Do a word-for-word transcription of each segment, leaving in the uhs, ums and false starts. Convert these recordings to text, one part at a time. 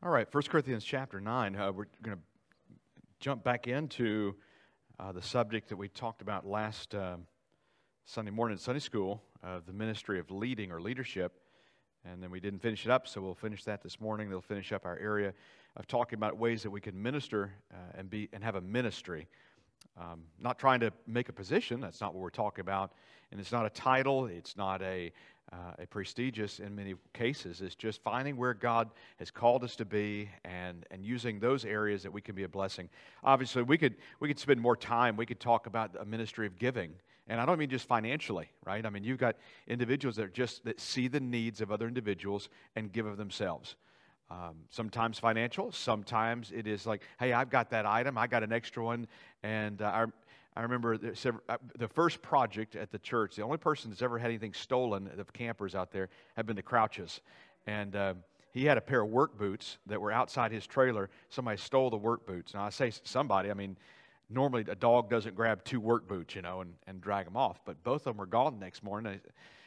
All right, First Corinthians chapter nine. Uh, we're going to jump back into uh, the subject that we talked about last uh, Sunday morning in Sunday school, uh, the ministry of leading or leadership. And then we didn't finish it up, so we'll finish that this morning. They'll finish up our area of talking about ways that we can minister uh, and be and have a ministry. Um, not trying to make a position, that's not what we're talking about. And it's not a title, it's not a uh, a prestigious in many cases. It's just finding where God has called us to be and, and using those areas that we can be a blessing. Obviously, we could we could spend more time. We could talk about a ministry of giving. And I don't mean just financially, right? I mean, you've got individuals that are just that see the needs of other individuals and give of themselves. Um, sometimes financial, sometimes it is like, hey, I've got that item, I got an extra one, and uh, I, I remember the, the first project at the church, the only person that's ever had anything stolen of campers out there have been the Crouches, and uh, he had a pair of work boots that were outside his trailer. Somebody stole the work boots. Now, I say somebody, I mean, normally a dog doesn't grab two work boots, you know, and, and drag them off, but both of them were gone the next morning,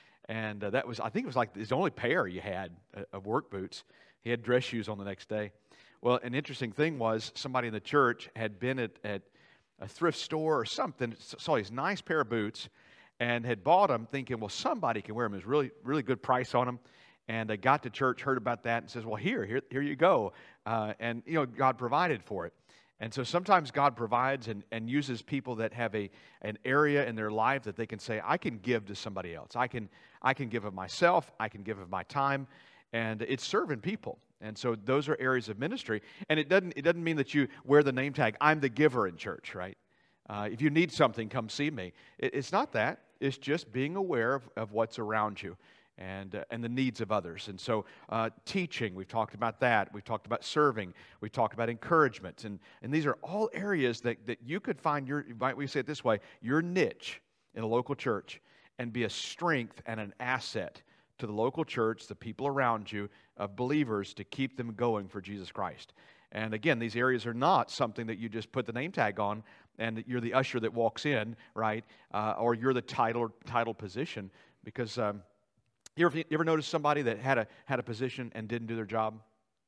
and uh, that was, I think it was like the only pair you had uh, of work boots. He had dress shoes on the next day. Well, an interesting thing was somebody in the church had been at, at a thrift store or something, saw these nice pair of boots, and had bought them thinking, well, somebody can wear them. It was really, really good price on them. And they got to church, heard about that, and says, well, here, here, here you go. Uh, and, you know, God provided for it. And so sometimes God provides and, and uses people that have a an area in their life that they can say, I can give to somebody else. I can I can give of myself. I can give of my time. And it's serving people. And so those are areas of ministry. And it doesn't it doesn't mean that you wear the name tag, I'm the giver in church, right? Uh, if you need something, come see me. It, it's not that. It's just being aware of, of what's around you and uh, and the needs of others. And so uh, teaching, we've talked about that. We've talked about serving. We've talked about encouragement. And, and these are all areas that, that you could find your, might we say it this way, your niche in a local church and be a strength and an asset to the local church, the people around you, of believers to keep them going for Jesus Christ. And again, these areas are not something that you just put the name tag on and you're the usher that walks in, right? Uh, or you're the title title position. Because um, you ever you ever notice somebody that had a had a position and didn't do their job?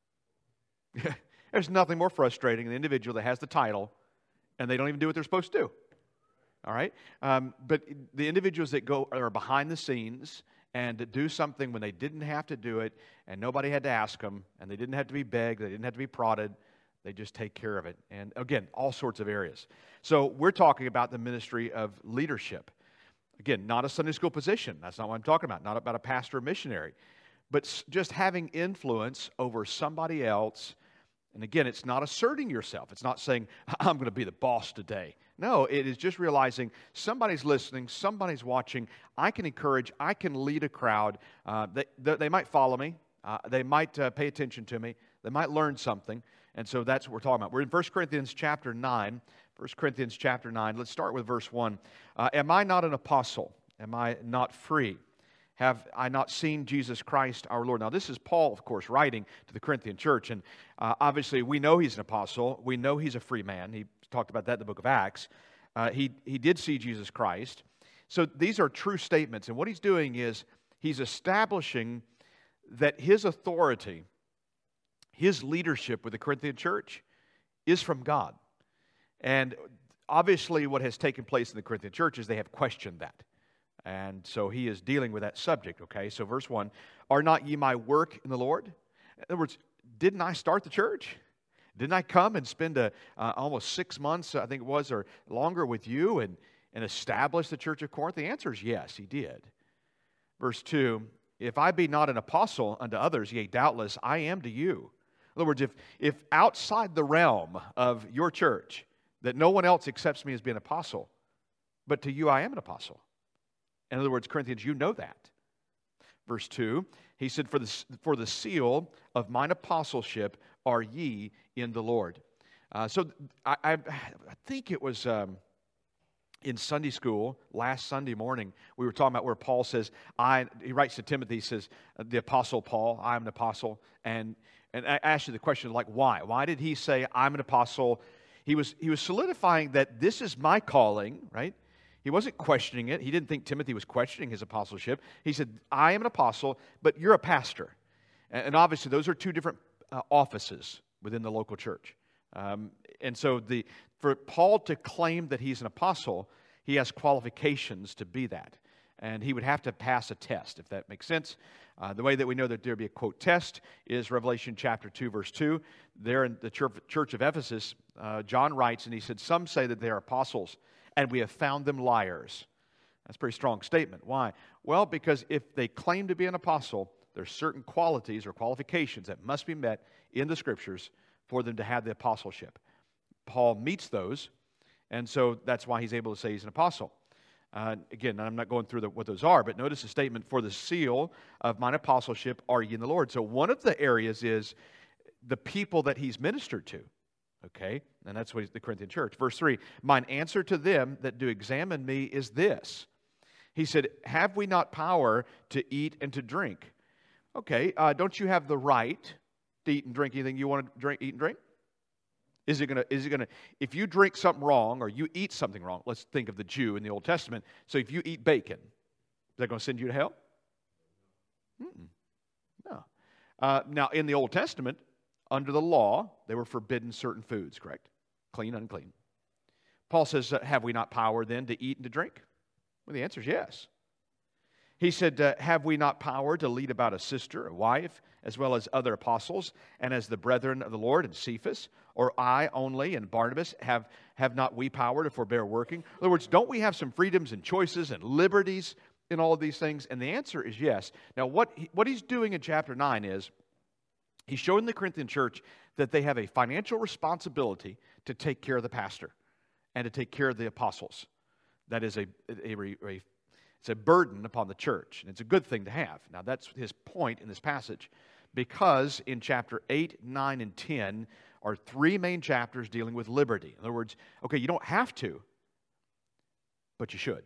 There's nothing more frustrating than the individual that has the title and they don't even do what they're supposed to do. All right, um, but the individuals that go are behind the scenes and to do something when they didn't have to do it, and nobody had to ask them, and they didn't have to be begged, they didn't have to be prodded, they just take care of it. And again, all sorts of areas. So we're talking about the ministry of leadership. Again, not a Sunday school position. That's not what I'm talking about. Not about a pastor or missionary. But just having influence over somebody else. And again, it's not asserting yourself. It's not saying, I'm going to be the boss today. No, it is just realizing somebody's listening, somebody's watching. I can encourage, I can lead a crowd. Uh, they, they might follow me. Uh, they might uh, pay attention to me. They might learn something. And so that's what we're talking about. We're in First Corinthians chapter nine. First Corinthians chapter nine. Let's start with verse one. Uh, Am I not an apostle? Am I not free? Have I not seen Jesus Christ our Lord? Now, this is Paul, of course, writing to the Corinthian church. And uh, obviously, we know he's an apostle. We know he's a free man. He talked about that in the book of Acts. Uh, he, he did see Jesus Christ. So these are true statements. And what he's doing is he's establishing that his authority, his leadership with the Corinthian church is from God. And obviously, what has taken place in the Corinthian church is they have questioned that. And so he is dealing with that subject, okay? So verse one, are not ye my work in the Lord? In other words, didn't I start the church? Didn't I come and spend a, uh, almost six months, I think it was, or longer with you and, and establish the church of Corinth? The answer is yes, he did. Verse two, if I be not an apostle unto others, yea, doubtless I am to you. In other words, if, if outside the realm of your church, that no one else accepts me as being an apostle, but to you I am an apostle. In other words, Corinthians, you know that. Verse two, he said, for the, for the seal of mine apostleship are ye in the Lord. Uh, so I, I, I think it was um, in Sunday school, last Sunday morning, we were talking about where Paul says, I. he writes to Timothy, he says, the apostle Paul, I'm an apostle. And, and I asked you the question, like, why? Why did he say, I'm an apostle? He was, he was solidifying that this is my calling, right? He wasn't questioning it. He didn't think Timothy was questioning his apostleship. He said, I am an apostle, but you're a pastor. And obviously, those are two different uh, offices within the local church. Um, and so the for Paul to claim that he's an apostle, he has qualifications to be that. And he would have to pass a test, if that makes sense. Uh, the way that we know that there be a, quote, test is Revelation chapter two, verse two. There in the church, church of Ephesus, uh, John writes, and he said, some say that they are apostles, and we have found them liars. That's a pretty strong statement. Why? Well, because if they claim to be an apostle, there's certain qualities or qualifications that must be met in the Scriptures for them to have the apostleship. Paul meets those, and so that's why he's able to say he's an apostle. Uh, again, I'm not going through the, what those are, but notice the statement, for the seal of mine apostleship are ye in the Lord. So one of the areas is the people that he's ministered to, okay? And that's what he's, the Corinthian church. Verse three, mine answer to them that do examine me is this. He said, have we not power to eat and to drink? Okay, uh, don't you have the right to eat and drink anything you want to drink, eat and drink? Is it gonna? Is it gonna? If you drink something wrong or you eat something wrong, let's think of the Jew in the Old Testament. So if you eat bacon, is that going to send you to hell? Mm-mm. No. Uh, now in the Old Testament, under the law, they were forbidden certain foods. Correct? Clean, unclean. Paul says, uh, "Have we not power then to eat and to drink?" Well, the answer is yes. He said, uh, have we not power to lead about a sister, a wife, as well as other apostles, and as the brethren of the Lord, and Cephas, or I only, and Barnabas, have, have not we power to forbear working? In other words, don't we have some freedoms and choices and liberties in all of these things? And the answer is yes. Now, what, he, what he's doing in chapter nine is, he's showing the Corinthian church that they have a financial responsibility to take care of the pastor and to take care of the apostles. That is a, a, a, a It's a burden upon the church, and it's a good thing to have. Now, that's his point in this passage, because in chapter eight, nine, and ten are three main chapters dealing with liberty. In other words, okay, you don't have to, but you should.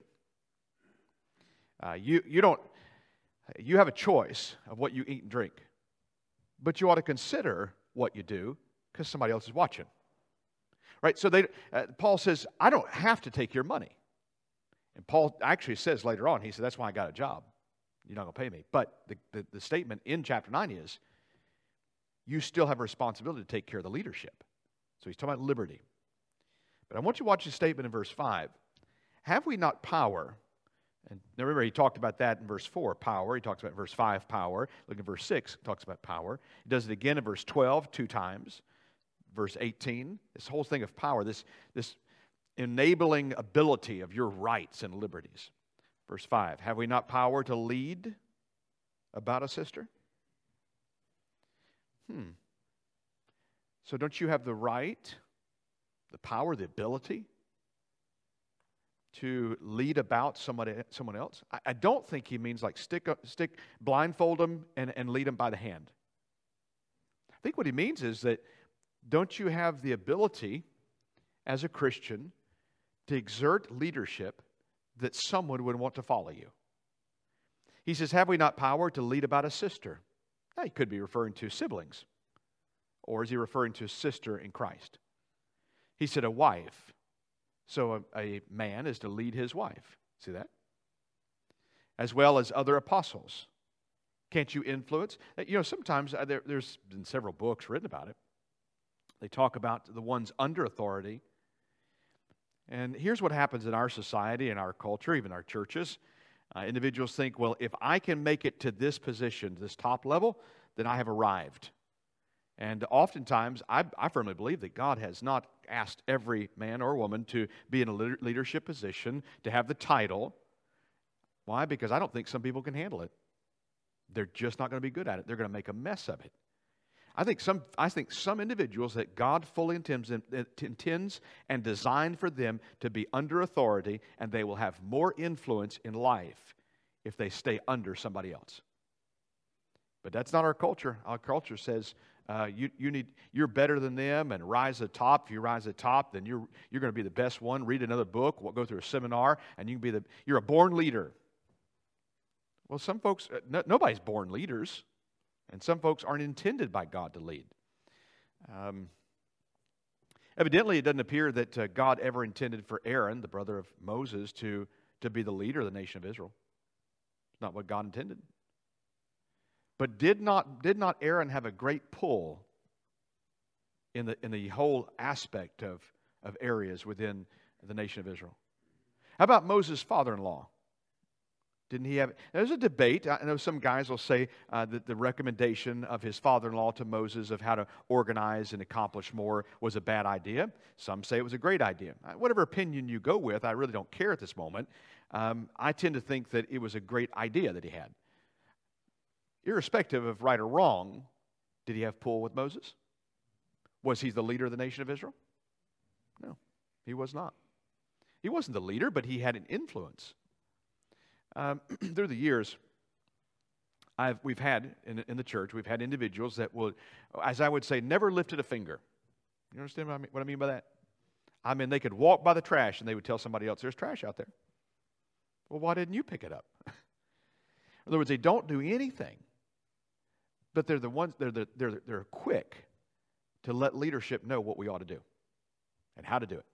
Uh, you, you don't, you have a choice of what you eat and drink, but you ought to consider what you do because somebody else is watching. Right? So they, uh, Paul says, I don't have to take your money. And Paul actually says later on, he said, that's why I got a job. You're not going to pay me. But the, the, the statement in chapter nine is, you still have a responsibility to take care of the leadership. So he's talking about liberty. But I want you to watch the statement in verse five. Have we not power? And remember, he talked about that in verse four, power. He talks about in verse five, power. Look at verse six, he talks about power. He does it again in verse twelve, two times. Verse eighteen, this whole thing of power, this this enabling ability of your rights and liberties. Verse five, have we not power to lead about a sister? Hmm. So don't you have the right, the power, the ability to lead about somebody, someone else? I, I don't think he means like stick, stick, blindfold them and, and lead them by the hand. I think what he means is that don't you have the ability as a Christian to exert leadership that someone would want to follow you? He says, have we not power to lead about a sister? Now, he could be referring to siblings. Or is he referring to a sister in Christ? He said a wife. So a, a man is to lead his wife. See that? As well as other apostles. Can't you influence? You know, sometimes uh, there, there's been several books written about it. They talk about the ones under authority. And here's what happens in our society, in our culture, even our churches. Uh, individuals think, well, if I can make it to this position, this top level, then I have arrived. And oftentimes, I, I firmly believe that God has not asked every man or woman to be in a leadership position, to have the title. Why? Because I don't think some people can handle it. They're just not going to be good at it. They're going to make a mess of it. I think some I think some individuals that God fully intends, intends and designed for them to be under authority, and they will have more influence in life if they stay under somebody else. But that's not our culture. Our culture says uh, you you need you're better than them and rise to the top. If you rise to the top, then you're you're going to be the best one. Read another book. We'll go through a seminar, and you can be the you're a born leader. Well, some folks no, nobody's born leaders. And some folks aren't intended by God to lead. Um, evidently, it doesn't appear that uh, God ever intended for Aaron, the brother of Moses, to, to be the leader of the nation of Israel. It's not what God intended. But did not, did not Aaron have a great pull in the in the whole aspect of, of areas within the nation of Israel. How about Moses' father-in-law? Didn't he have... There's a debate. I know some guys will say uh, that the recommendation of his father-in-law to Moses of how to organize and accomplish more was a bad idea. Some say it was a great idea. Whatever opinion you go with, I really don't care at this moment. Um, I tend to think that it was a great idea that he had. Irrespective of right or wrong, did he have pull with Moses? Was he the leader of the nation of Israel? No, he was not. He wasn't the leader, but he had an influence. Um, through the years, I've, we've had, in, in the church, we've had individuals that will, as I would say, never lifted a finger. You understand what I mean, what I mean by that? I mean, they could walk by the trash and they would tell somebody else, there's trash out there. Well, why didn't you pick it up? In other words, they don't do anything, but they're the ones, they're, the, they're, they're quick to let leadership know what we ought to do and how to do it.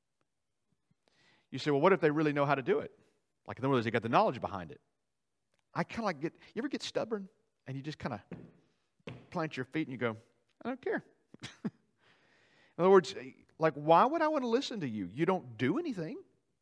You say, well, what if they really know how to do it? Like, in other words, they got the knowledge behind it. I kind of like get, you ever get stubborn and you just kind of plant your feet and you go, I don't care. In other words, like, why would I want to listen to you? You don't do anything.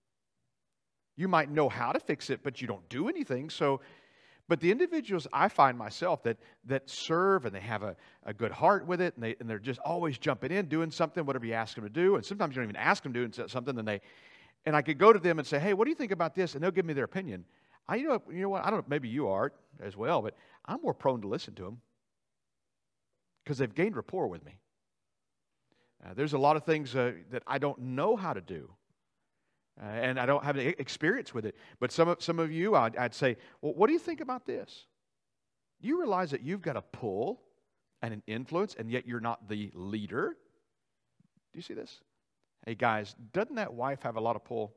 You might know how to fix it, but you don't do anything. So, but the individuals I find myself that that serve and they have a, a good heart with it and, they, and they're just always jumping in, doing something, whatever you ask them to do. And sometimes you don't even ask them to do something, then they... And I could go to them and say, hey, what do you think about this? And they'll give me their opinion. I, you know, you know what? I don't know, maybe you are as well, but I'm more prone to listen to them because they've gained rapport with me. Uh, there's a lot of things uh, that I don't know how to do, uh, and I don't have any experience with it. But some of, some of you, I'd, I'd say, well, what do you think about this? You realize that you've got a pull and an influence, and yet you're not the leader? Do you see this? Hey, guys, doesn't that wife have a lot of pull?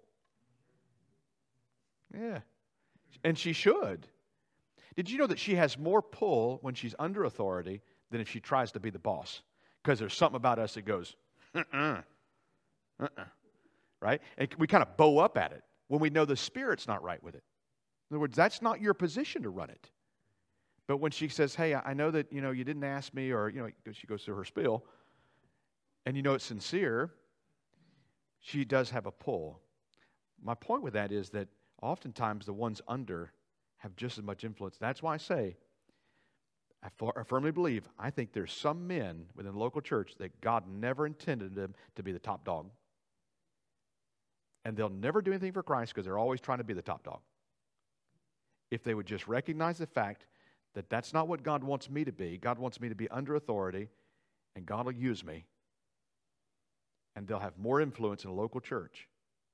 Yeah. And she should. Did you know that she has more pull when she's under authority than if she tries to be the boss? Because there's something about us that goes, uh-uh, uh-uh, right? And we kind of bow up at it when we know the Spirit's not right with it. In other words, that's not your position to run it. But when she says, hey, I know that, you know, you didn't ask me, or, you know, she goes through her spiel, and you know it's sincere, she does have a pull. My point with that is that oftentimes the ones under have just as much influence. That's why I say, I, for, I firmly believe, I think there's some men within the local church that God never intended them to be the top dog. And they'll never do anything for Christ because they're always trying to be the top dog. If they would just recognize the fact that that's not what God wants me to be. God wants me to be under authority, and God will use me. And they'll have more influence in a local church.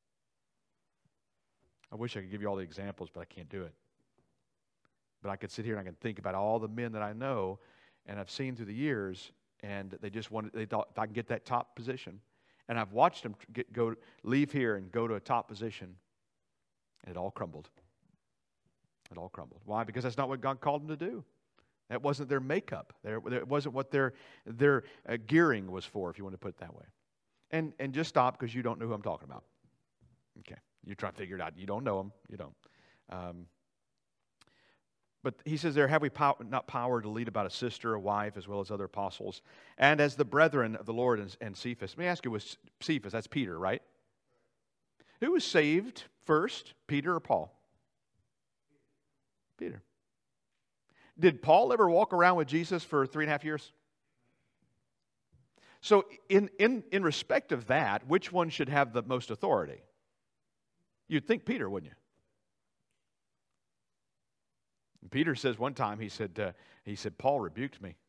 I wish I could give you all the examples, but I can't do it. But I could sit here and I can think about all the men that I know and I've seen through the years, and they just wanted, they thought, if I can get that top position. And I've watched them get, go, leave here and go to a top position, and it all crumbled. It all crumbled. Why? Because that's not what God called them to do. That wasn't their makeup. It wasn't what their, their uh, gearing was for, if you want to put it that way. And and just stop because you don't know who I'm talking about. Okay. You're trying to figure it out. You don't know them. You don't. Um, but he says there, have we pow- not power to lead about a sister, a wife, as well as other apostles, and as the brethren of the Lord and, and Cephas. Let me ask you, was Cephas, that's Peter, right? Who was saved first, Peter or Paul? Peter. Did Paul ever walk around with Jesus for three and a half years? So in, in, in respect of that, which one should have the most authority? You'd think Peter, wouldn't you? And Peter says one time, he said, uh, he said, Paul rebuked me.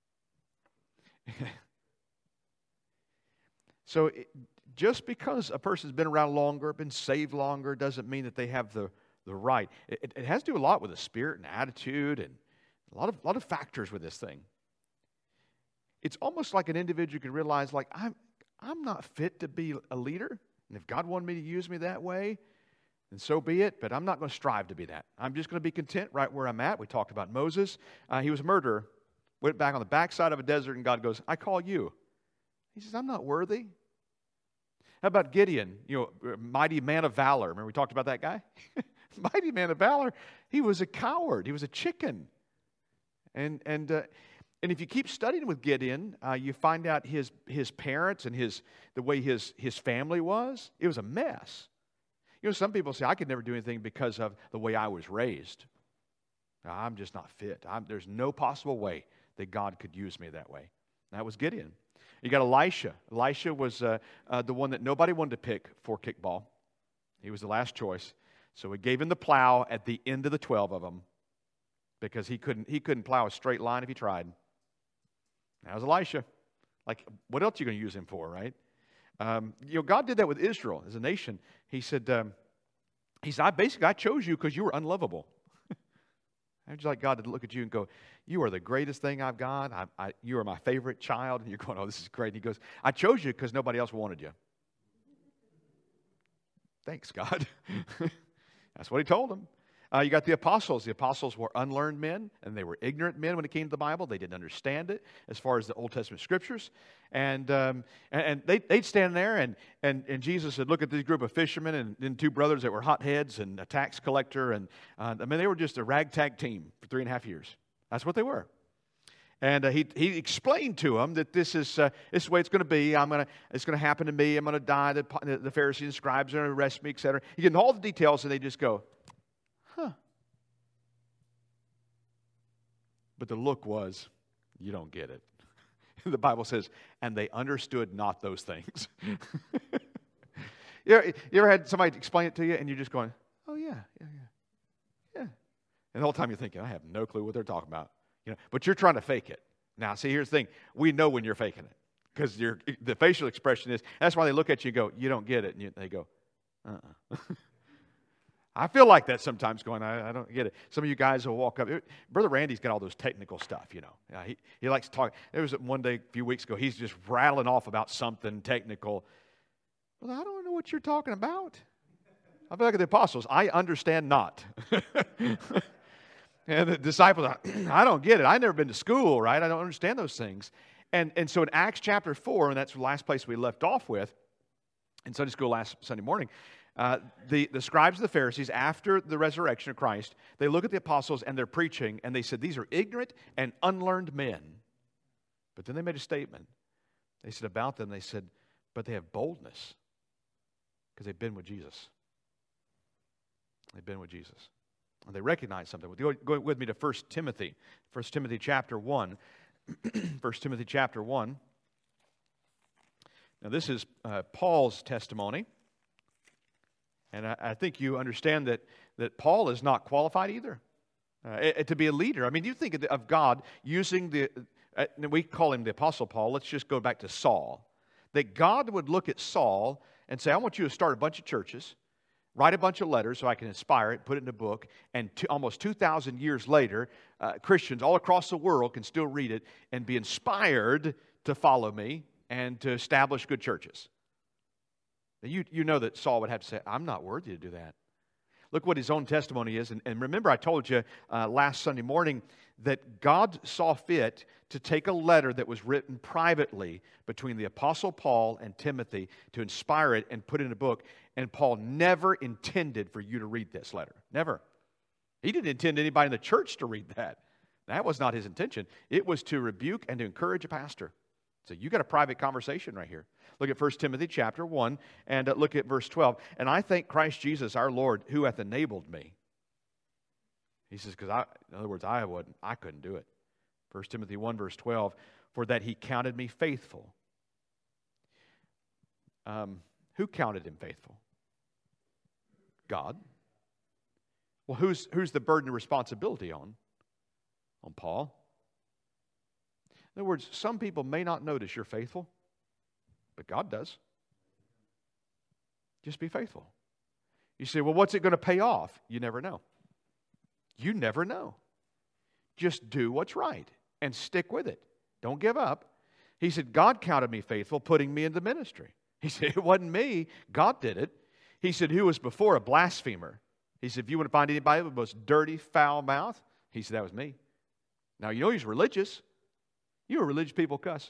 So it, just because a person's been around longer, been saved longer, doesn't mean that they have the, the right. It, it has to do a lot with the spirit and attitude and a lot of, a lot of factors with this thing. It's almost like an individual can realize, like, I'm, I'm not fit to be a leader. And if God wanted me to use me that way, then so be it. But I'm not going to strive to be that. I'm just going to be content right where I'm at. We talked about Moses. Uh, he was a murderer. Went back on the backside of a desert, and God goes, I call you. He says, I'm not worthy. How about Gideon? You know, mighty man of valor. Remember we talked about that guy? Mighty man of valor. He was a coward. He was a chicken. And, and uh, And if you keep studying with Gideon, uh, you find out his, his parents and his the way his, his family was. It was a mess. You know, some people say, I could never do anything because of the way I was raised. I'm just not fit. I'm, there's no possible way that God could use me that way. That was Gideon. You got Elisha. Elisha was uh, uh, the one that nobody wanted to pick for kickball. He was the last choice. So he gave him the plow at the end of the twelve of them because he couldn't, he couldn't plow a straight line if he tried. That was Elisha. Like, what else are you going to use him for, right? Um, you know, God did that with Israel as a nation. He said, um, he said, I basically, I chose you because you were unlovable. I'd like God to look at you and go, you are the greatest thing I've got. I, I, you are my favorite child. And you're going, oh, this is great. And he goes, I chose you because nobody else wanted you. Thanks, God. That's what he told him. Uh, you got the apostles. The apostles were unlearned men, and they were ignorant men when it came to the Bible. They didn't understand it as far as the Old Testament scriptures. And um, and, and they, they'd stand there, and, and, and Jesus would look at this group of fishermen and then two brothers that were hotheads and a tax collector. And uh, I mean, they were just a ragtag team for three and a half years. That's what they were. And uh, he he explained to them that this is uh, this is the way it's going to be. I'm gonna it's going to happen to me. I'm going to die. The, the Pharisees and scribes are going to arrest me, et cetera. He gave them all the details, and they just go, huh. But the look was, you don't get it. The Bible says, and they understood not those things. you, ever, you ever had somebody explain it to you, and you're just going, oh, yeah, yeah, yeah, yeah. And the whole time you're thinking, I have no clue what they're talking about. You know, but you're trying to fake it. Now, see, here's the thing. We know when you're faking it. Because the facial expression is, that's why they look at you and go, you don't get it. And you, they go, uh-uh. I feel like that sometimes going, I, I don't get it. Some of you guys will walk up. Brother Randy's got all those technical stuff, you know. Uh, he, he likes to talk. There was one day a few weeks ago, he's just rattling off about something technical. Well, I don't know what you're talking about. I feel like the apostles, I understand not. And the disciples, I don't get it. I've never been to school, right? I don't understand those things. And, and so in Acts chapter four, and that's the last place we left off with, in Sunday school last Sunday morning, uh, the, the scribes and the Pharisees, after the resurrection of Christ, they look at the apostles and they're preaching, and they said, these are ignorant and unlearned men. But then they made a statement. They said about them, they said, but they have boldness because they've been with Jesus. They've been with Jesus. And they recognize something. Go, go with me to First Timothy. First Timothy chapter one. First Timothy chapter one. Now this is uh, Paul's testimony. And I, I think you understand that, that Paul is not qualified either uh, to be a leader. I mean, you think of God using the, uh, we call him the Apostle Paul. Let's just go back to Saul. That God would look at Saul and say, I want you to start a bunch of churches, write a bunch of letters so I can inspire it, put it in a book, and to, almost two thousand years later, uh, Christians all across the world can still read it and be inspired to follow me and to establish good churches. You, you know that Saul would have to say, I'm not worthy to do that. Look what his own testimony is. And, and remember, I told you uh, last Sunday morning that God saw fit to take a letter that was written privately between the Apostle Paul and Timothy to inspire it and put it in a book. And Paul never intended for you to read this letter. Never. He didn't intend anybody in the church to read that. That was not his intention. It was to rebuke and to encourage a pastor. So you got a private conversation right here. Look at First Timothy chapter one and uh, look at verse twelve. And I thank Christ Jesus our Lord who hath enabled me. He says, because I, in other words, I wouldn't, I couldn't do it. First Timothy one verse twelve, for that he counted me faithful. Um, who counted him faithful? God. Well, who's who's the burden of responsibility on? On Paul. In other words, some people may not notice you're faithful, but God does. Just be faithful. You say, well, what's it going to pay off? You never know. You never know. Just do what's right and stick with it. Don't give up. He said, God counted me faithful, putting me into ministry. He said, it wasn't me. God did it. He said, who was before a blasphemer? He said, if you want to find anybody with the most dirty, foul mouth, he said, that was me. Now, you know he's religious. You know religious people cuss.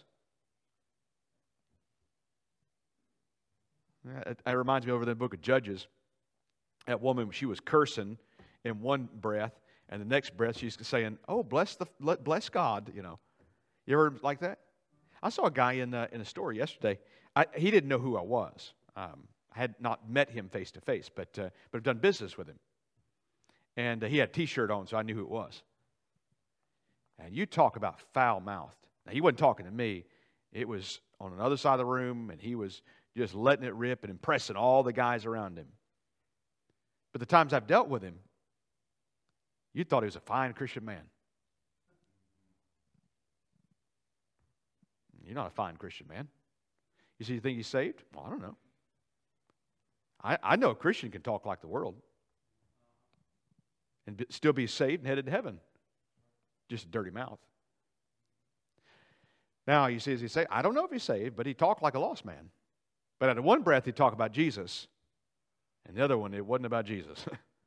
That reminds me over in the book of Judges. That woman, she was cursing in one breath, and the next breath she's saying, oh, bless the bless God, you know. You ever like that? I saw a guy in, uh, in a store yesterday. I, he didn't know who I was. Um, I had not met him face to face, but uh, but I've done business with him. And uh, he had a T-shirt on, so I knew who it was. And you talk about foul-mouthed. Now, he wasn't talking to me. It was on another side of the room, and he was just letting it rip and impressing all the guys around him. But the times I've dealt with him, you thought he was a fine Christian man. You're not a fine Christian man. You see, you think he's saved? Well, I don't know. I, I know a Christian can talk like the world and be, still be saved and headed to heaven. Just a dirty mouth. Now, you see, as he say, I don't know if he's saved, but he talked like a lost man. But out of one breath, he'd talk about Jesus, and the other one, it wasn't about Jesus.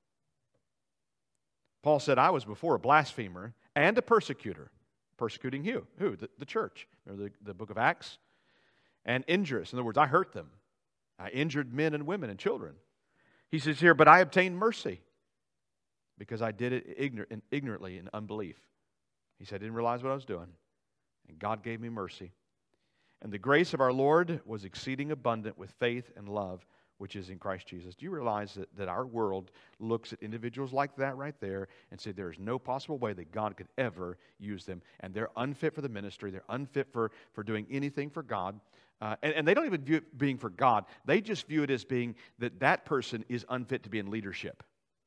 Paul said, I was before a blasphemer and a persecutor. Persecuting who? Who? The, the church. Remember the, the book of Acts? And injurious. In other words, I hurt them. I injured men and women and children. He says here, but I obtained mercy because I did it ignor- ignorantly in unbelief. He said, I didn't realize what I was doing. And God gave me mercy. And the grace of our Lord was exceeding abundant with faith and love, which is in Christ Jesus. Do you realize that, that our world looks at individuals like that right there and say there is no possible way that God could ever use them, and they're unfit for the ministry, they're unfit for, for doing anything for God, uh, and, and they don't even view it being for God. They just view it as being that that person is unfit to be in leadership.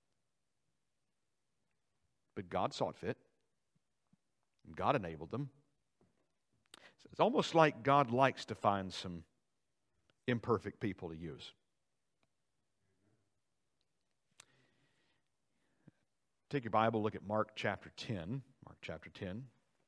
But God saw it fit, and God enabled them. It's almost like God likes to find some imperfect people to use. Take your Bible, look at Mark chapter ten. Mark chapter ten.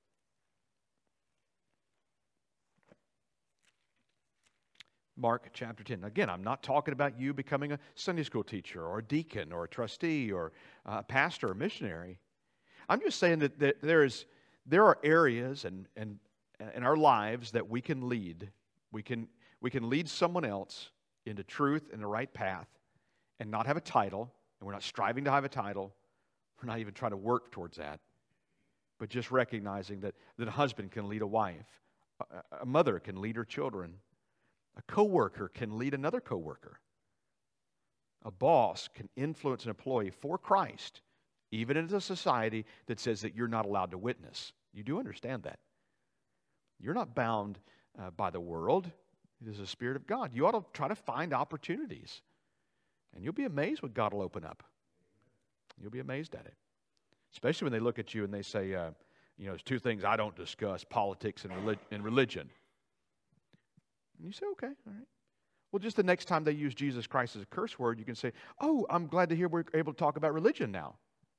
Mark chapter ten. Again, I'm not talking about you becoming a Sunday school teacher or a deacon or a trustee or a pastor or missionary. I'm just saying that, that there is there are areas and and in our lives that we can lead. We can we can lead someone else into truth and the right path and not have a title, and we're not striving to have a title. We're not even trying to work towards that. But just recognizing that, that a husband can lead a wife, a, a mother can lead her children, a coworker can lead another coworker. A boss can influence an employee for Christ, even in a society that says that you're not allowed to witness. You do understand that. You're not bound uh, by the world. It is the Spirit of God. You ought to try to find opportunities. And you'll be amazed what God will open up. You'll be amazed at it. Especially when they look at you and they say, uh, you know, there's two things I don't discuss, politics and, relig- and religion. And you say, okay, all right. Well, just the next time they use Jesus Christ as a curse word, you can say, oh, I'm glad to hear we're able to talk about religion now.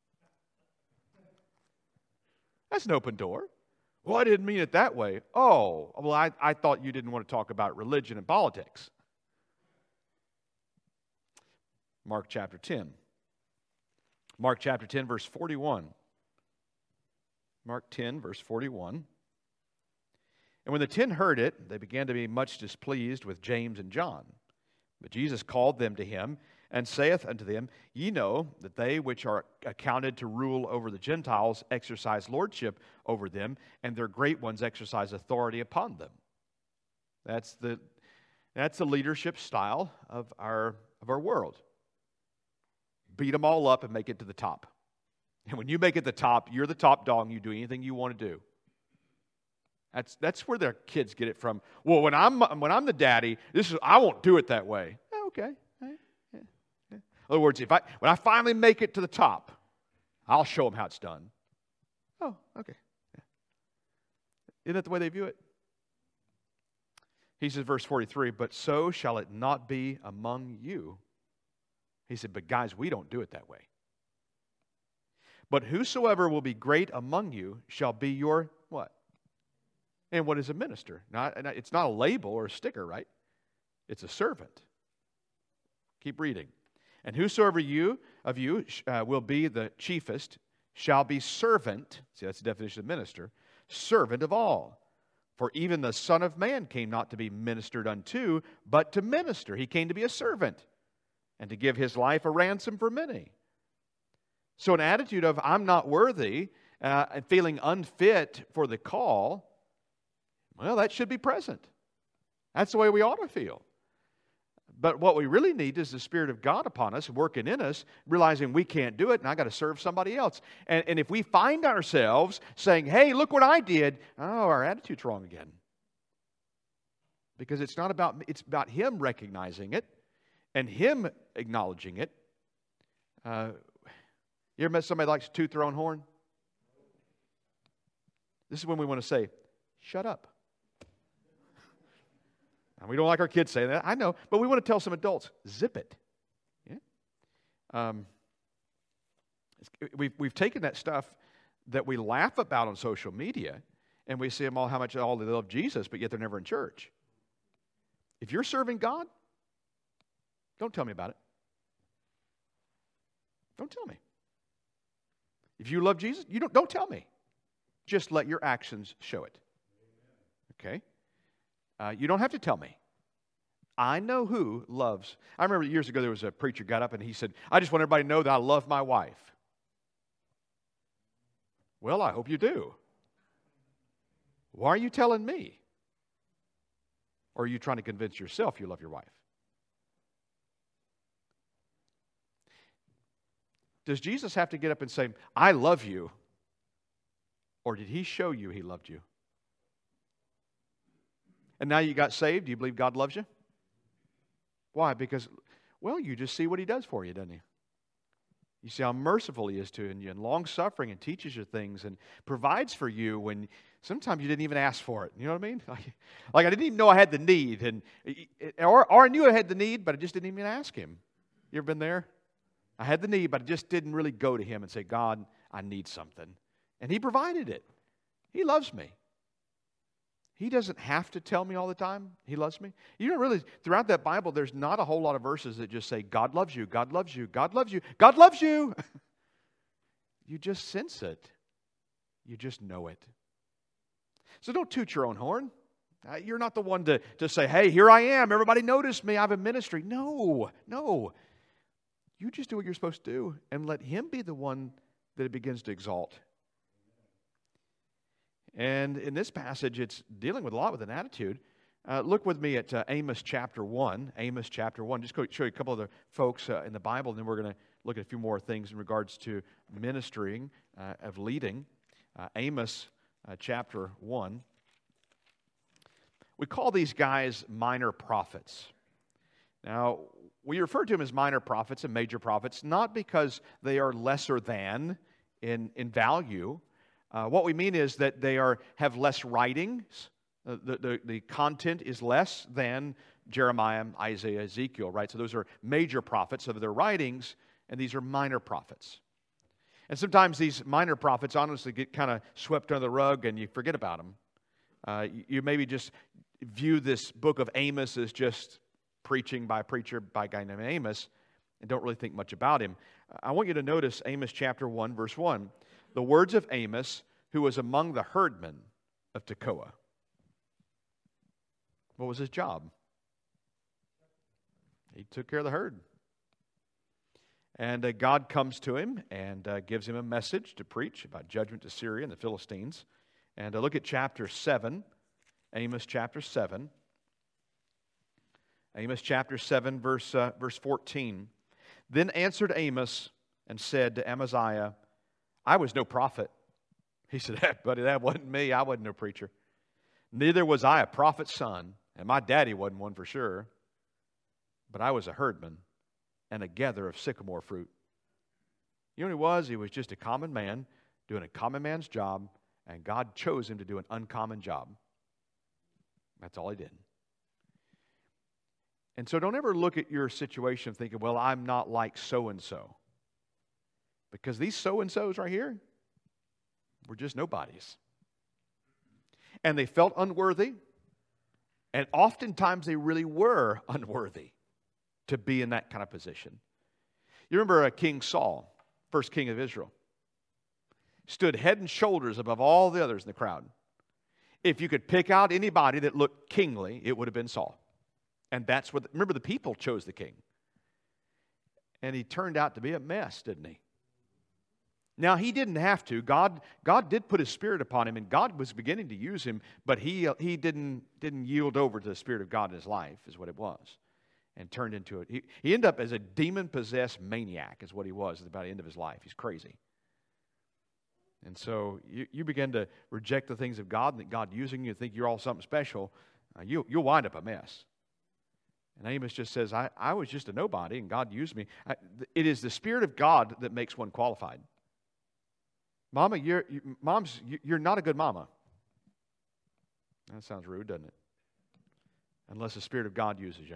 That's an open door. Well, I didn't mean it that way. Oh, well, I, I thought you didn't want to talk about religion and politics. Mark chapter ten. Mark chapter ten, verse forty-one. Mark ten, verse forty-one. And when the ten heard it, they began to be much displeased with James and John. But Jesus called them to him, and saith unto them, Ye know that they which are accounted to rule over the Gentiles exercise lordship over them, and their great ones exercise authority upon them. That's the, that's the leadership style of our, of our world. Beat them all up and make it to the top. And when you make it the top, you're the top dog and you do anything you want to do. That's that's where their kids get it from. Well, when I'm when I'm the daddy, this is I won't do it that way. Oh, okay. In other words, if I when I finally make it to the top, I'll show them how it's done. Oh, okay. Isn't that the way they view it? He says, verse forty-three, but so shall it not be among you. He said, but guys, we don't do it that way. But whosoever will be great among you shall be your what? And what is a minister? Not, it's not a label or a sticker, right? It's a servant. Keep reading. And whosoever you of you uh, will be the chiefest shall be servant. See, that's the definition of minister. Servant of all. For even the Son of Man came not to be ministered unto, but to minister. He came to be a servant and to give his life a ransom for many. So an attitude of I'm not worthy uh, and feeling unfit for the call Well, that should be present. That's the way we ought to feel. But what we really need is the Spirit of God upon us, working in us, realizing we can't do it and I got to serve somebody else. And, and if we find ourselves saying, hey, look what I did, oh, our attitude's wrong again. Because it's not about, it's about Him recognizing it and Him acknowledging it. Uh, you ever met somebody that likes to toot their own horn? This is when we want to say, shut up. And we don't like our kids saying that, I know, but we want to tell some adults, zip it. Yeah? Um, we've, we've taken that stuff that we laugh about on social media, and we see them all how much all they love Jesus, but yet they're never in church. If you're serving God, don't tell me about it. Don't tell me. If you love Jesus, you don't, don't tell me. Just let your actions show it. Okay? Uh, you don't have to tell me. I know who loves. I remember years ago there was a preacher got up and he said, I just want everybody to know that I love my wife. Well, I hope you do. Why are you telling me? Or are you trying to convince yourself you love your wife? Does Jesus have to get up and say, I love you? Or did He show you He loved you? And now you got saved, do you believe God loves you? Why? Because, well, you just see what He does for you, doesn't He? You see how merciful He is to you and long-suffering and teaches you things and provides for you when sometimes you didn't even ask for it. You know what I mean? Like, like I didn't even know I had the need. and or, or I knew I had the need, but I just didn't even ask Him. You ever been there? I had the need, but I just didn't really go to Him and say, God, I need something. And He provided it. He loves me. He doesn't have to tell me all the time He loves me. You don't really, throughout that Bible, there's not a whole lot of verses that just say, God loves you, God loves you, God loves you, God loves you. You just sense it. You just know it. So don't toot your own horn. Uh, you're not the one to, to say, hey, here I am, everybody notice me, I have a ministry. No, no. You just do what you're supposed to do and let Him be the one that it begins to exalt. And in this passage, it's dealing with a lot with an attitude. Uh, look with me at uh, Amos chapter one. Amos chapter one. Just go show you a couple of the folks uh, in the Bible, and then we're going to look at a few more things in regards to ministering, uh, of leading. Uh, Amos uh, chapter one. We call these guys minor prophets. Now, we refer to them as minor prophets and major prophets, not because they are lesser than in, in value. Uh, what we mean is that they are have less writings. Uh, the, the, the content is less than Jeremiah, Isaiah, Ezekiel, right? So those are major prophets of their writings, and these are minor prophets. And sometimes these minor prophets honestly get kind of swept under the rug and you forget about them. Uh, you, you maybe just view this book of Amos as just preaching by a preacher by a guy named Amos and don't really think much about him. I want you to notice Amos chapter one, verse one. The words of Amos, who was among the herdmen of Tekoa. What was his job? He took care of the herd. And uh, God comes to him and uh, gives him a message to preach about judgment to Syria and the Philistines. And uh, look at chapter seven, Amos chapter seven. Amos chapter seven, verse, uh, verse fourteen. Then answered Amos and said to Amaziah, I was no prophet. He said, hey, buddy, that wasn't me. I wasn't no preacher. Neither was I a prophet's son, and my daddy wasn't one for sure. But I was a herdman and a gatherer of sycamore fruit. You know what he was? He was just a common man doing a common man's job, and God chose him to do an uncommon job. That's all he did. And so don't ever look at your situation thinking, well, I'm not like so-and-so. Because these so-and-sos right here were just nobodies. And they felt unworthy. And oftentimes they really were unworthy to be in that kind of position. You remember uh, King Saul, first king of Israel, stood head and shoulders above all the others in the crowd. If you could pick out anybody that looked kingly, it would have been Saul. And that's what, remember the people chose the king. And he turned out to be a mess, didn't he? Now, he didn't have to. God, God did put His Spirit upon him, and God was beginning to use him, but he, he didn't, didn't yield over to the Spirit of God in his life, is what it was, and turned into it. He, he ended up as a demon-possessed maniac, is what he was at the end of his life. He's crazy. And so you, you begin to reject the things of God, and that God using you, think you're all something special, uh, you, you'll wind up a mess. And Amos just says, I, I was just a nobody, and God used me. I, it is the Spirit of God that makes one qualified. Mama, you're, you, mom's, you're not a good mama. That sounds rude, doesn't it? Unless the Spirit of God uses you.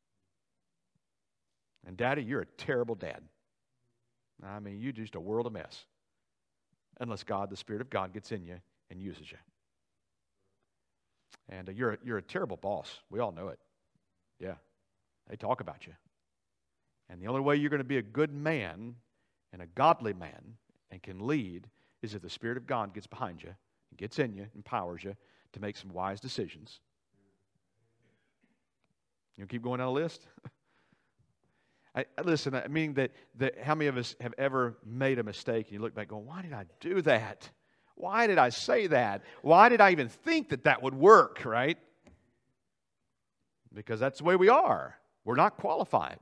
And Daddy, you're a terrible dad. I mean, you're just a world of mess. Unless God, the Spirit of God, gets in you and uses you. And uh, you're, you're a terrible boss. We all know it. Yeah. They talk about you. And the only way you're going to be a good man and a godly man and can lead is if the Spirit of God gets behind you, and gets in you, empowers you to make some wise decisions. You know, keep going down the list. I, listen, I mean that, that how many of us have ever made a mistake and you look back going, why did I do that? Why did I say that? Why did I even think that that would work, right? Because that's the way we are. We're not qualified.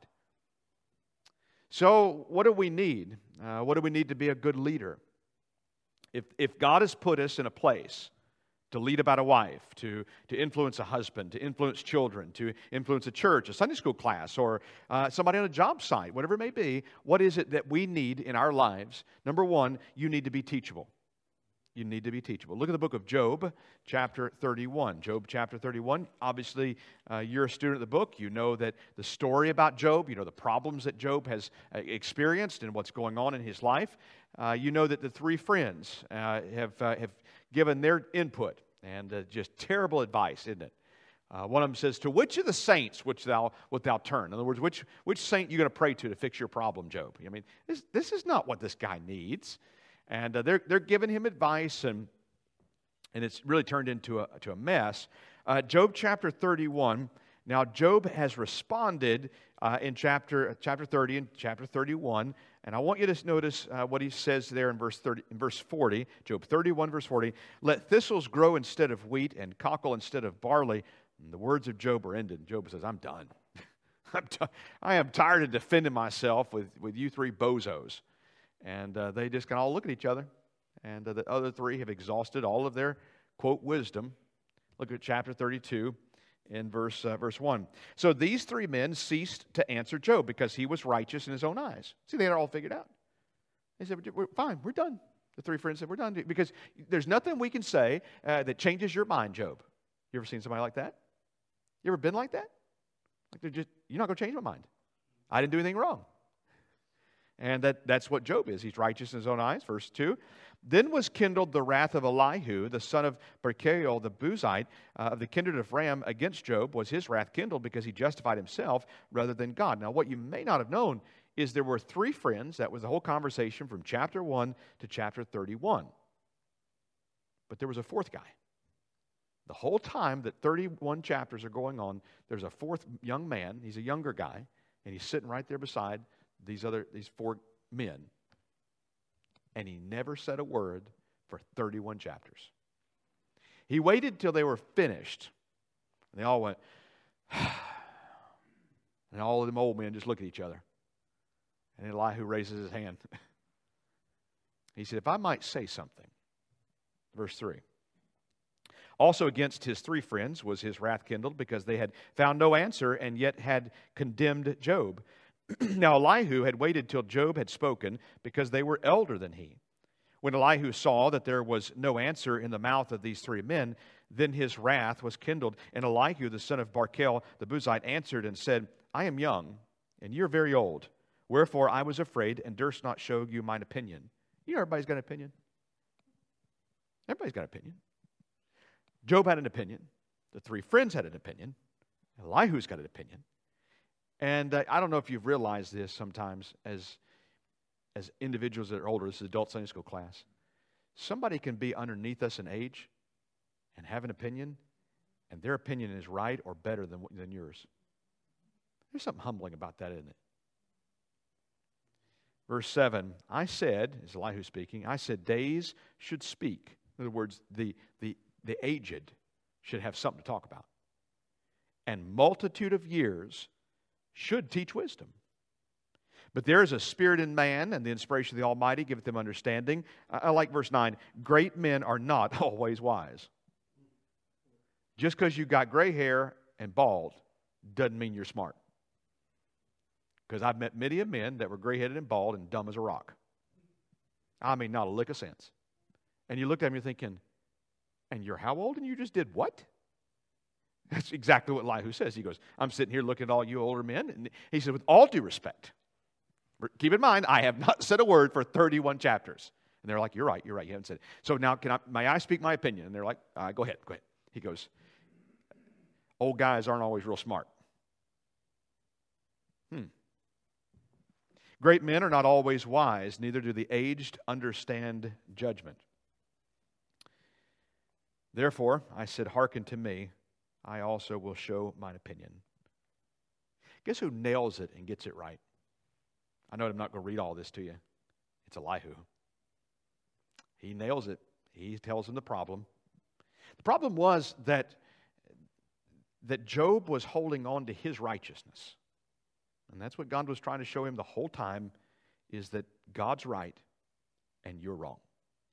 So what do we need? Uh, what do we need to be a good leader? If, if God has put us in a place to lead about a wife, to, to influence a husband, to influence children, to influence a church, a Sunday school class, or uh, somebody on a job site, whatever it may be, what is it that we need in our lives? Number one, you need to be teachable. You need to be teachable. Look at the book of Job, chapter thirty-one. Job, chapter thirty-one. Obviously, uh, you're a student of the book. You know that the story about Job, you know the problems that Job has uh, experienced and what's going on in his life. Uh, you know that the three friends uh, have, uh, have given their input, and uh, just terrible advice, isn't it? Uh, one of them says, to which of the saints which thou wilt thou turn? In other words, which, which saint are you going to pray to to fix your problem, Job? I mean, this, this is not what this guy needs. And uh, they're, they're giving him advice, and, and it's really turned into a, to a mess. Uh, Job chapter thirty-one. Now, Job has responded uh, in chapter, chapter thirty and chapter thirty-one. And I want you to notice uh, what he says there in verse thirty, in verse forty. Job thirty-one, verse forty. Let thistles grow instead of wheat, and cockle instead of barley. And the words of Job are ended. Job says, I'm done. I'm t- I am tired of defending myself with, with you three bozos. And uh, they just kind of all look at each other. And uh, the other three have exhausted all of their, quote, wisdom. Look at chapter thirty-two in verse, uh, verse one. So these three men ceased to answer Job because he was righteous in his own eyes. See, they had it all figured out. They said, we're fine, we're done. The three friends said, we're done. Because there's nothing we can say uh, that changes your mind, Job. You ever seen somebody like that? You ever been like that? Like they're just, you're not going to change my mind. I didn't do anything wrong. And that, that's what Job is. He's righteous in his own eyes. Verse two. Then was kindled the wrath of Elihu, the son of Barchiel, the Buzite, uh, of the kindred of Ram, against Job. Was his wrath kindled because he justified himself rather than God. Now, what you may not have known is there were three friends. That was the whole conversation from chapter one to chapter thirty-one. But there was a fourth guy. The whole time that thirty-one chapters are going on, there's a fourth young man. He's a younger guy, and he's sitting right there beside these other these four men. And he never said a word for thirty-one chapters. He waited till they were finished. And they all went, and all of them old men just look at each other. And Elihu raises his hand. He said, if I might say something. Verse three. Also against his three friends was his wrath kindled, because they had found no answer and yet had condemned Job. Now Elihu had waited till Job had spoken, because they were elder than he. When Elihu saw that there was no answer in the mouth of these three men, then his wrath was kindled. And Elihu, the son of Barchiel, the Buzite, answered and said, I am young, and you're very old. Wherefore I was afraid, and durst not show you mine opinion. You know everybody's got an opinion. Everybody's got an opinion. Job had an opinion. The three friends had an opinion. Elihu's got an opinion. And uh, I don't know if you've realized this sometimes as, as individuals that are older. This is adult Sunday school class. Somebody can be underneath us in age and have an opinion, and their opinion is right or better than, than yours. There's something humbling about that, isn't it? Verse seven, I said, is Elihu speaking, I said days should speak. In other words, the, the, the aged should have something to talk about. And multitude of years should teach wisdom. But there is a spirit in man, and the inspiration of the Almighty giveth them understanding. I, I like verse nine. Great men are not always wise. Just because you got gray hair and bald doesn't mean you're smart. Because I've met many of men that were gray-headed and bald and dumb as a rock. I mean, not a lick of sense. And you looked at me and you're thinking, and you're how old and you just did what? That's exactly what Elihu says. He goes, I'm sitting here looking at all you older men. And he said, with all due respect, keep in mind, I have not said a word for thirty-one chapters. And they're like, you're right, you're right, you haven't said it. So now, can I, may I speak my opinion? And they're like, uh, go ahead, go ahead. He goes, old guys aren't always real smart. Hmm. Great men are not always wise, neither do the aged understand judgment. Therefore, I said, hearken to me, I also will show mine opinion. Guess who nails it and gets it right? I know I'm not going to read all this to you. It's Elihu. He nails it. He tells him the problem. The problem was that, that Job was holding on to his righteousness. And that's what God was trying to show him the whole time, is that God's right and you're wrong.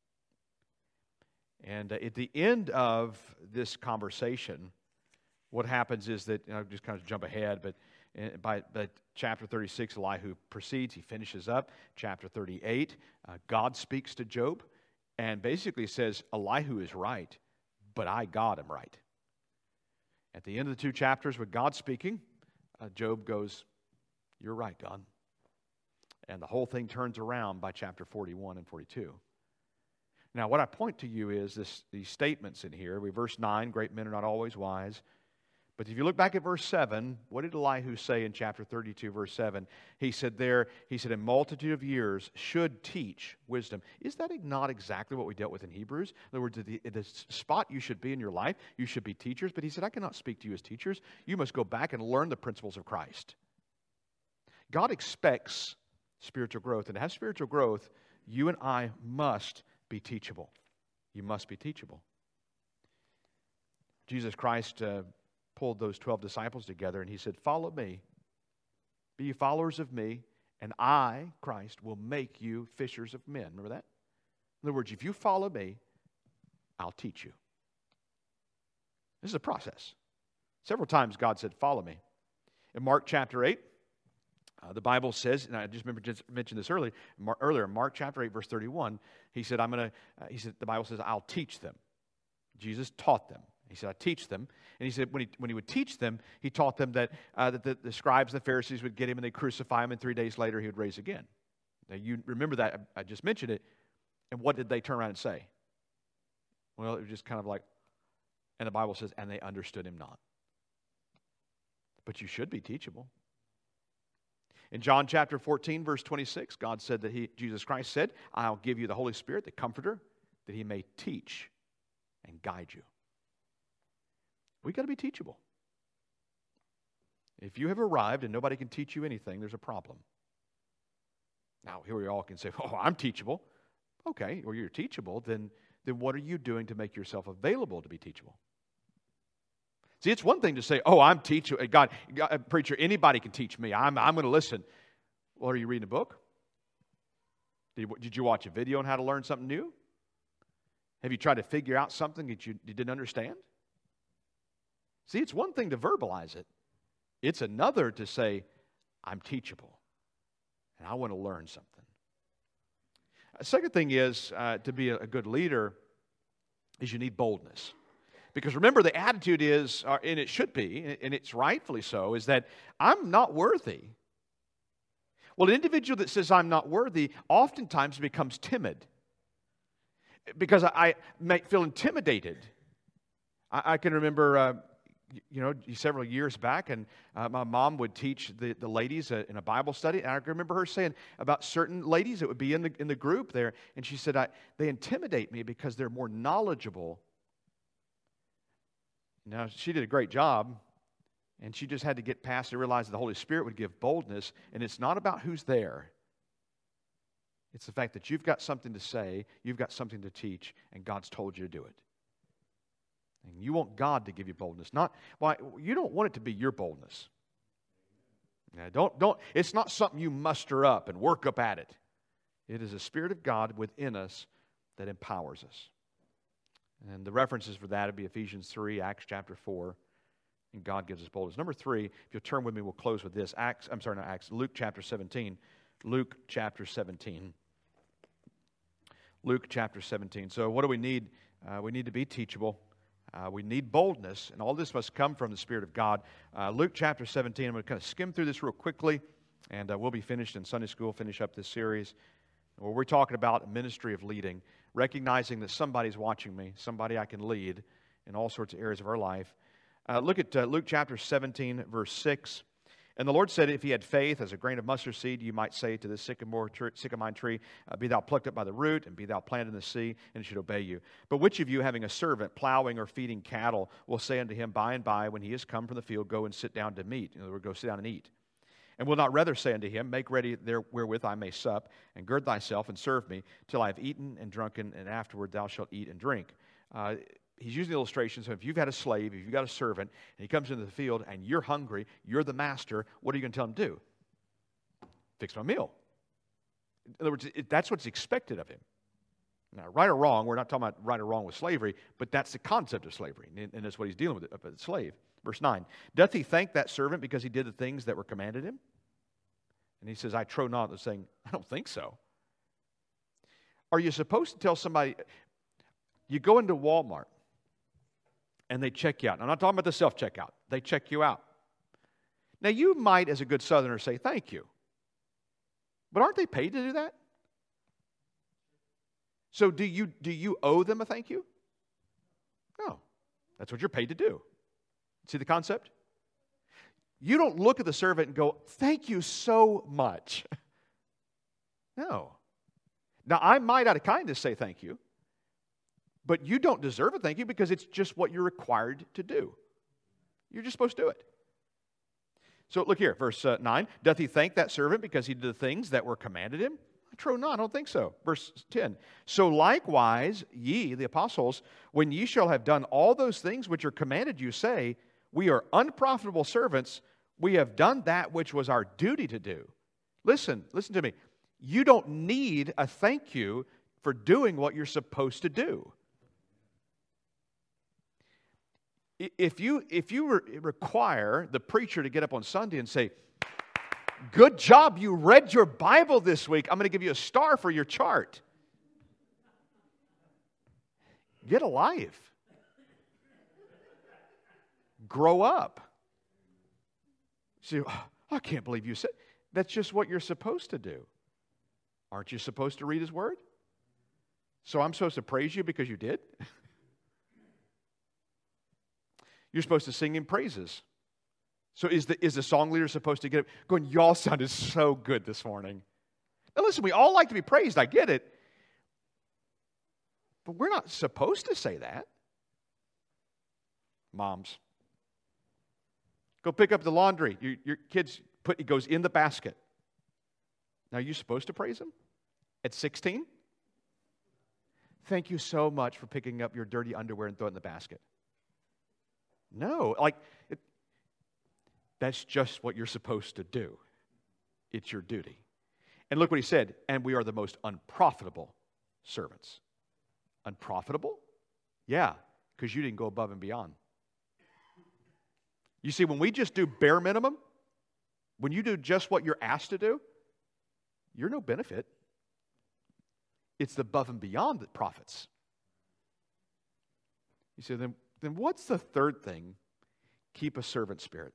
And uh, at the end of this conversation, what happens is that, you know, just kind of jump ahead, but by, by chapter thirty-six, Elihu proceeds, he finishes up. Chapter thirty-eight, uh, God speaks to Job and basically says, Elihu is right, but I, God, am right. At the end of the two chapters with God speaking, uh, Job goes, you're right, God. And the whole thing turns around by chapter forty-one and forty-two. Now, what I point to you is this, these statements in here. We verse nine, great men are not always wise. But if you look back at verse seven, what did Elihu say in chapter thirty-two, verse seven? He said there, he said, a multitude of years should teach wisdom. Is that not exactly what we dealt with in Hebrews? In other words, the, the spot you should be in your life, you should be teachers. But he said, I cannot speak to you as teachers. You must go back and learn the principles of Christ. God expects spiritual growth. And to have spiritual growth, you and I must be teachable. You must be teachable. Jesus Christ uh, pulled those twelve disciples together and he said, follow me. Be you followers of me, and I, Christ, will make you fishers of men. Remember that? In other words, if you follow me, I'll teach you. This is a process. Several times God said, follow me. In Mark chapter eight, Uh, the Bible says, and I just remember just mentioned this earlier, Mark, earlier, Mark chapter eight, verse thirty-one, he said, I'm going to, uh, he said, the Bible says, I'll teach them. Jesus taught them. He said, I teach them. And he said, when he, when he would teach them, he taught them that, uh, that the, the scribes and the Pharisees would get him and they'd crucify him, and three days later he would rise again. Now, you remember that, I, I just mentioned it, and what did they turn around and say? Well, it was just kind of like, and the Bible says, and they understood him not. But you should be teachable. In John chapter fourteen, verse twenty-six, God said that he, Jesus Christ said, I'll give you the Holy Spirit, the Comforter, that he may teach and guide you. We've got to be teachable. If you have arrived and nobody can teach you anything, there's a problem. Now, here we all can say, oh, I'm teachable. Okay, well, you're teachable, then, then what are you doing to make yourself available to be teachable? See, it's one thing to say, oh, I'm teaching, God, God, preacher, anybody can teach me. I'm, I'm going to listen. Well, are you reading a book? Did you, did you watch a video on how to learn something new? Have you tried to figure out something that you, you didn't understand? See, it's one thing to verbalize it. It's another to say, I'm teachable, and I want to learn something. A second thing is, uh, to be a, a good leader, is you need boldness. Because remember, the attitude is, uh, and it should be, and it's rightfully so, is that I'm not worthy. Well, an individual that says I'm not worthy oftentimes becomes timid. Because I, I might feel intimidated. I, I can remember, uh, you know, several years back, and uh, my mom would teach the, the ladies a, in a Bible study, and I can remember her saying about certain ladies that would be in the, in the group there, and she said, I, they intimidate me because they're more knowledgeable. Now, she did a great job, and she just had to get past to realize that the Holy Spirit would give boldness, and it's not about who's there. It's the fact that you've got something to say, you've got something to teach, and God's told you to do it. And you want God to give you boldness. Not why you don't want it to be your boldness. Now, don't, don't, it's not something you muster up and work up at it. It is the Spirit of God within us that empowers us. And the references for that would be Ephesians three, Acts chapter four, and God gives us boldness. Number three, if you'll turn with me, we'll close with this. Acts, I'm sorry, not Acts, Luke chapter seventeen. Luke chapter seventeen. Luke chapter seventeen. So what do we need? Uh, we need to be teachable. Uh, we need boldness, and all this must come from the Spirit of God. Uh, Luke chapter seventeen, I'm going to kind of skim through this real quickly, and uh, we'll be finished in Sunday school, finish up this series, where we're talking about a ministry of leading, recognizing that somebody's watching me, somebody I can lead in all sorts of areas of our life. Uh, look at uh, Luke chapter seventeen, verse six. And the Lord said, if he had faith as a grain of mustard seed, you might say to this sycamore tree, sycamine tree, uh, be thou plucked up by the root, and be thou planted in the sea, and it should obey you. But which of you, having a servant plowing or feeding cattle, will say unto him by and by, when he is come from the field, go and sit down to meat? In other words, go sit down and eat. And will not rather say unto him, make ready there wherewith I may sup, and gird thyself, and serve me, till I have eaten and drunken, and afterward thou shalt eat and drink. Uh, He's using the illustration. So if you've had a slave, if you've got a servant, and he comes into the field and you're hungry, you're the master, what are you going to tell him to do? Fix my meal. In other words, it, that's what's expected of him. Now, right or wrong, we're not talking about right or wrong with slavery, but that's the concept of slavery, and, and that's what he's dealing with, a slave. Verse nine, doth he thank that servant because he did the things that were commanded him? And he says, I trow not, they're saying, I don't think so. Are you supposed to tell somebody, you go into Walmart, and they check you out. I'm not talking about the self-checkout. They check you out. Now, you might, as a good Southerner, say, thank you. But aren't they paid to do that? So do you, do you owe them a thank you? No. That's what you're paid to do. See the concept? You don't look at the servant and go, thank you so much. No. Now, I might, out of kindness, say thank you. But you don't deserve a thank you because it's just what you're required to do. You're just supposed to do it. So look here, verse uh, nine. Doth he thank that servant because he did the things that were commanded him? I trow not, I don't think so. Verse ten. So likewise, ye, the apostles, when ye shall have done all those things which are commanded you, say, we are unprofitable servants. We have done that which was our duty to do. Listen, listen to me. You don't need a thank you for doing what you're supposed to do. If you, if you re- require the preacher to get up on Sunday and say, good job, you read your Bible this week, I'm going to give you a star for your chart. Get a life. Grow up. See, oh, I can't believe you said. That's just what you're supposed to do. Aren't you supposed to read His Word? So I'm supposed to praise you because you did? You're supposed to sing Him praises. So is the, is the song leader supposed to get up going, y'all sounded so good this morning? Now listen, we all like to be praised, I get it. But we're not supposed to say that. Moms, go pick up the laundry. Your, your kids, put, it goes in the basket. Now, are you supposed to praise Him at sixteen? Thank you so much for picking up your dirty underwear and throwing it in the basket. No, like, it, that's just what you're supposed to do. It's your duty. And look what he said, and we are the most unprofitable servants. Unprofitable? Yeah, because you didn't go above and beyond. You see, when we just do bare minimum, when you do just what you're asked to do, you're no benefit. It's the above and beyond that profits. You say, then, then what's the third thing? Keep a servant spirit.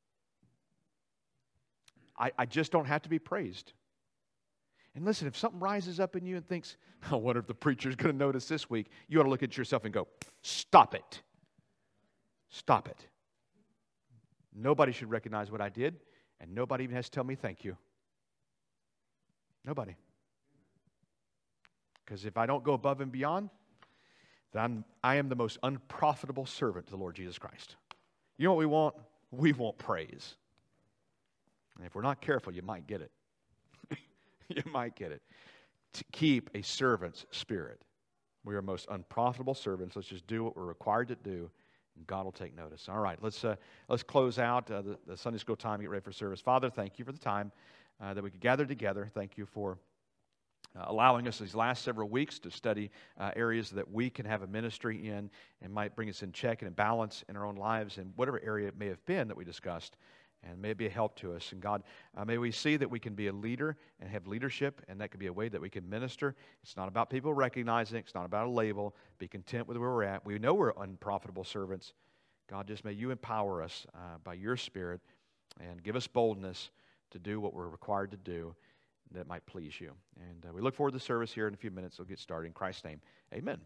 I, I just don't have to be praised. And listen, if something rises up in you and thinks, I wonder if the preacher's going to notice this week, you ought to look at yourself and go, stop it. Stop it. Nobody should recognize what I did, and nobody even has to tell me thank you. Nobody. Because if I don't go above and beyond, then I'm, I am the most unprofitable servant to the Lord Jesus Christ. You know what we want? We want praise. And if we're not careful, you might get it. You might get it. to keep a servant's spirit. We are most unprofitable servants. Let's just do what we're required to do, and God will take notice. All right, let's uh, let's close out uh, the, the Sunday school time, get ready for service. Father, thank you for the time uh, that we could gather together. Thank you for uh, allowing us these last several weeks to study uh, areas that we can have a ministry in and might bring us in check and in balance in our own lives in whatever area it may have been that we discussed. And may it be a help to us. And God, uh, may we see that we can be a leader and have leadership, and that could be a way that we can minister. It's not about people recognizing it. It's not about a label. Be content with where we're at. We know we're unprofitable servants. God, just may you empower us uh, by your Spirit and give us boldness to do what we're required to do that might please you. And uh, we look forward to the service here in a few minutes. We'll get started. In Christ's name, amen.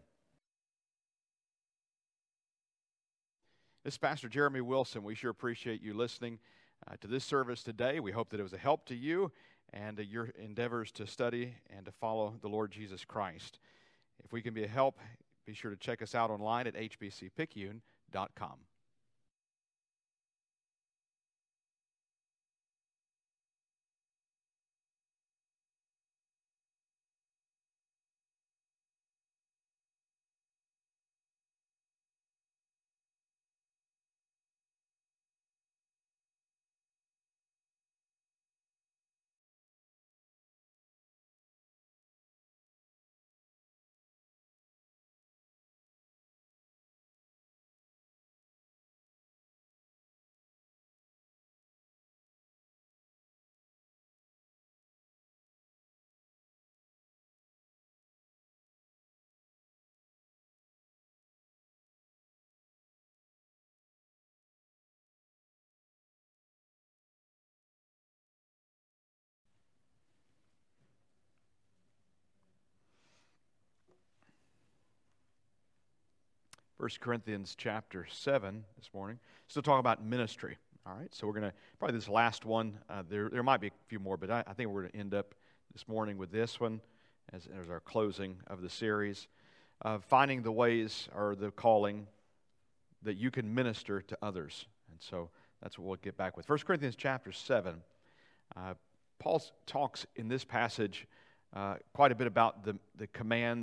This is Pastor Jeremy Wilson. We sure appreciate you listening Uh, to this service today. We hope that it was a help to you and uh, your endeavors to study and to follow the Lord Jesus Christ. If we can be a help, be sure to check us out online at h b c picayune dot com. First Corinthians chapter seven this morning. Still talking about ministry. All right, so we're going to, probably this last one, uh, there there might be a few more, but I, I think we're going to end up this morning with this one as, as our closing of the series. Uh, finding the ways or the calling that you can minister to others. And so that's what we'll get back with. First Corinthians chapter seven. Uh, Paul talks in this passage uh, quite a bit about the, the command